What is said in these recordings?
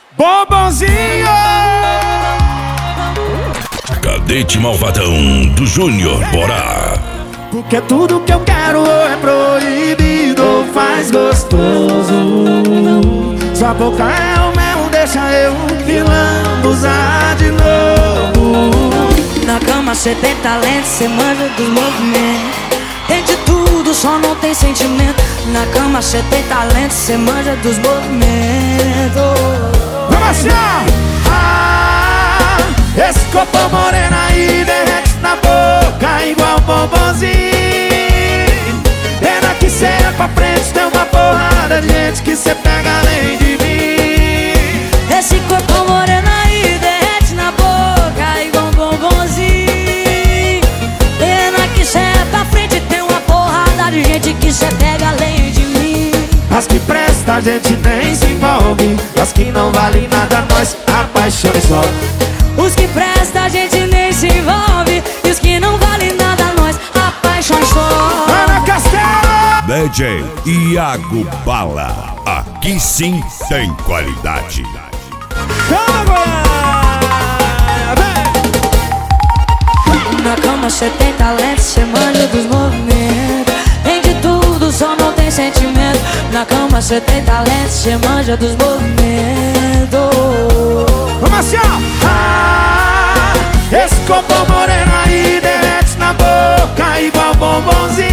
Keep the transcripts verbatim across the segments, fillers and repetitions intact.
Bombonzinho! Cadete Malvadão do Júnior Borá. Porque tudo que eu quero é proibido ou faz gostoso. Sua boca é o mel, deixa eu me lambuzar de novo. Na cama cê tem talento, cê manja dos movimentos. Tem de tudo, só não tem sentimento. Na cama cê tem talento, cê manja dos movimentos. Vamos assim, ah, esse corpo moreno aí derrete na boca igual bombonzinho. Pena que cê é pra frente, tem uma porrada de gente que cê pega além de mim. Esse corpo moreno aí derrete na boca igual bombonzinho. Pena que cê é pra frente, tem uma porrada de gente que cê pega além de mim. As que presta a gente nem se envolve, as que não valem nada nós apaixona só. Os que presta a gente nem se envolve, e os que não valem nada nós apaixona só. Ana Castelo! D J Iago Bala. Aqui sim tem qualidade. Na cama cê tem talento, cê manja dos movimentos. Tem de tudo, só não tem sentimento. Na cama cê tem talento, cê manja dos movimentos. Vamos assim, ó! Ah, esse corpo moreno aí derrete na boca igual bombonzinho.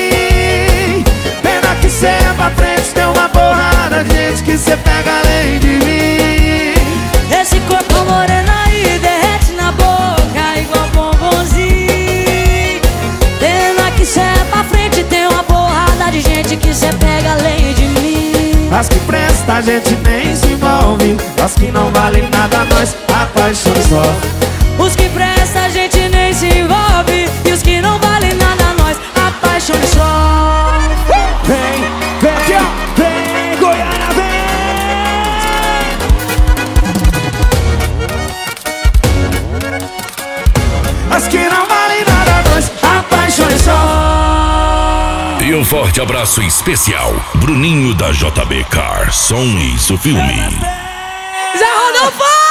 Pena que cê é pra frente, tem uma porrada de gente que cê pega além de mim. Esse corpo moreno aí derrete na boca igual bombonzinho. Pena que cê é pra frente, tem uma porrada de gente que cê pega além de mim. As que presta a gente nem se envolve, as que não valem nada nós apaixona só. Os que presta a gente nem se envolve, e os que não valem nada nós apaixona só. Vem, vem, aqui, ó, vem, Goiânia, vem! As que não valem nada nós apaixona só. E um forte abraço especial, Bruninho da J B Car, Som e Isso Filme. Zé Rodolfo!